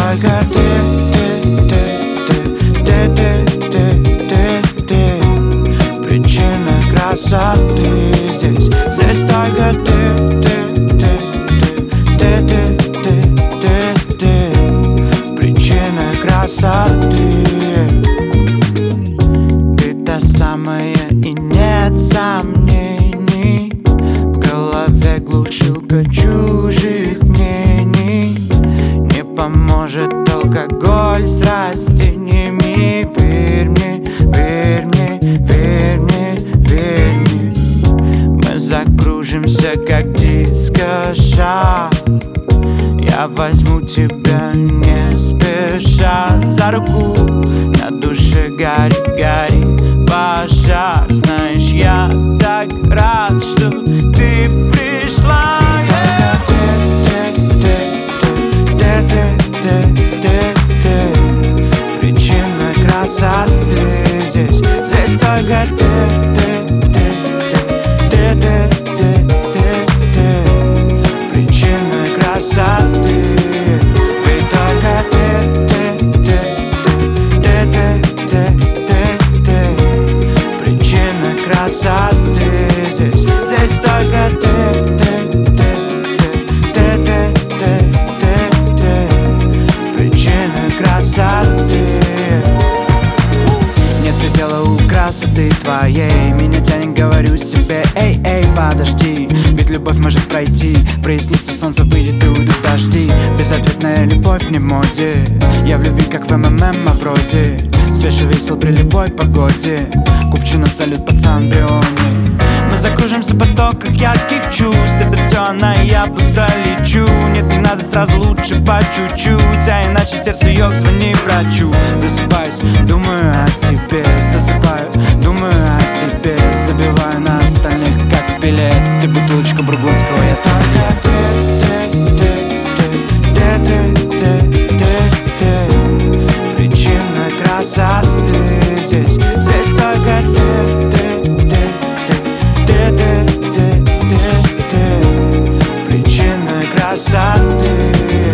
только ты. Причина красоты здесь только ты. Причина красоты. Ты та самая и нет сомнений. В голове глушилка чужих мнений. Не поможет алкоголь с растениями. Верь мне, верь мне, верь мне, верь мне. Мы закружимся, как диско-шар. Я возьму тебя не спеша за руку. На душе горит, горит пожар. Знаешь, я так рад, что ты пришла. Причина красоты здесь только ты. Причина красоты. Ведь только ты. Причина красоты здесь только ты. Причина красоты. Нет предела у красоты твоей. Меня тянет, говорю себе, эй, эй, подожди. Ведь любовь может пройти. Прояснится солнце, выйдет и уйдут дожди. Безответная любовь не в моде. Я в любви, как в МММ, а вроде свеже весел при любой погоде. Купчина, салют, пацан, Бриони. Мы закружимся в потоках ярких чувств. Это все она и я будто лечу. Нет, не надо сразу, лучше по чуть-чуть. А иначе сердце ёк, звони врачу. Досыпаюсь, думаю о тебе. Засыпаю, думаю о тебе. Забиваю на остальных, как билет. Ты бутылочка бургундского, я сам Причина красоты здесь только ты. Причина красоты.